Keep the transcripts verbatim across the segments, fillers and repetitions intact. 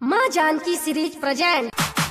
माँ Janaki series present.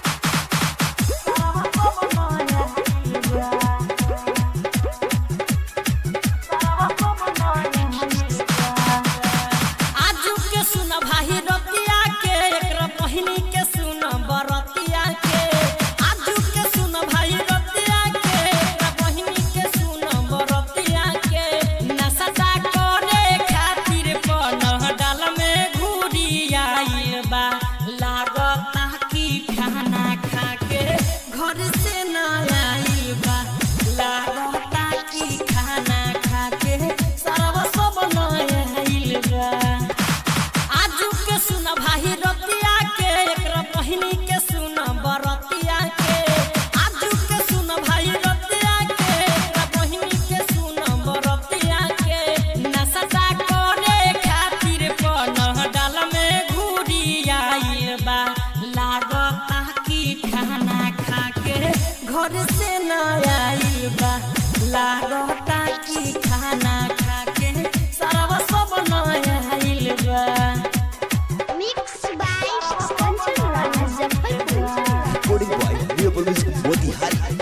घर से न आइल बा लागता कि खाना खाके सारा सब न आइल बा। Mix by Kanchan Rana Muzaffarpur. Coding boy new police Motihari.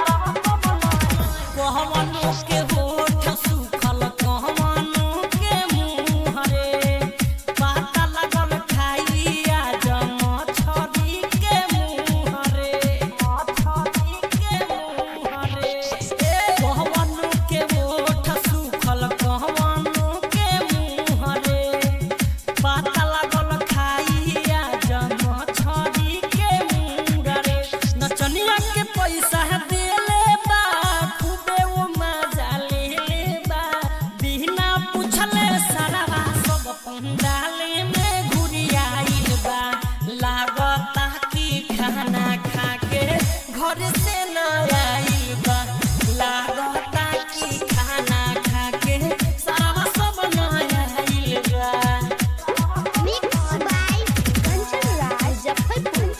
कहवनो के होठ सुखल कहवनो के मुंह रे पाता लगल खाइया जम छड़ी के मुंह रे छड़ी के मुंह रे कहवनो के होठ सुखल कहवनो के मुंह रे पाता लगल खाइया जम छड़ी के मुंह रे नचनिया के पैसा देले बा खूबे वो मजा लेले बा बिना पूछले सारा सब पंडाले में घुरियाइल बा लागता कि खाना खाके घर से न आइल बा लागता कि खाना खाके सारा सब न आइल बा। Mix by Kanchan Rana Muzaffarpur.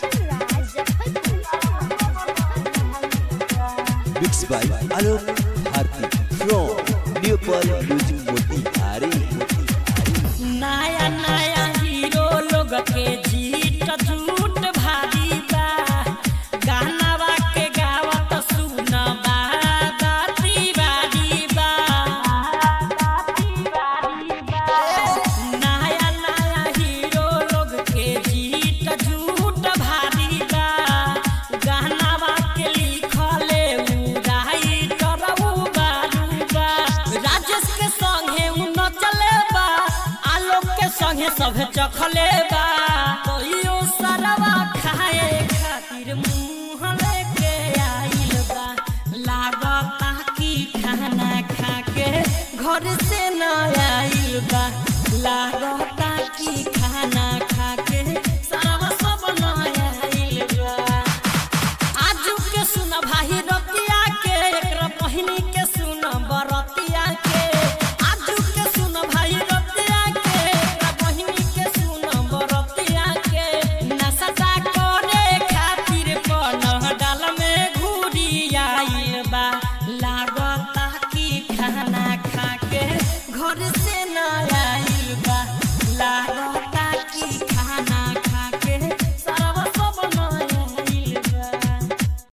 Mix by Alok Bharati from new police music Motihari. नया नया हीरो लोग के जीत झूठ भारी बा गानावा के गावत सुनबा बाती बारी बा नया नया हीरो लोग के जीत झूठ भारी बा गानावा के लिखले उड़ाई करऊ बारू बा राजेश के संगे उ न चले बा आलोक के संगे सब चखले बा तोइयो सरवा खाए खातिर मुंह लेके आइल बा लागता कि खाना खाके घर से न आइल बा लागता कि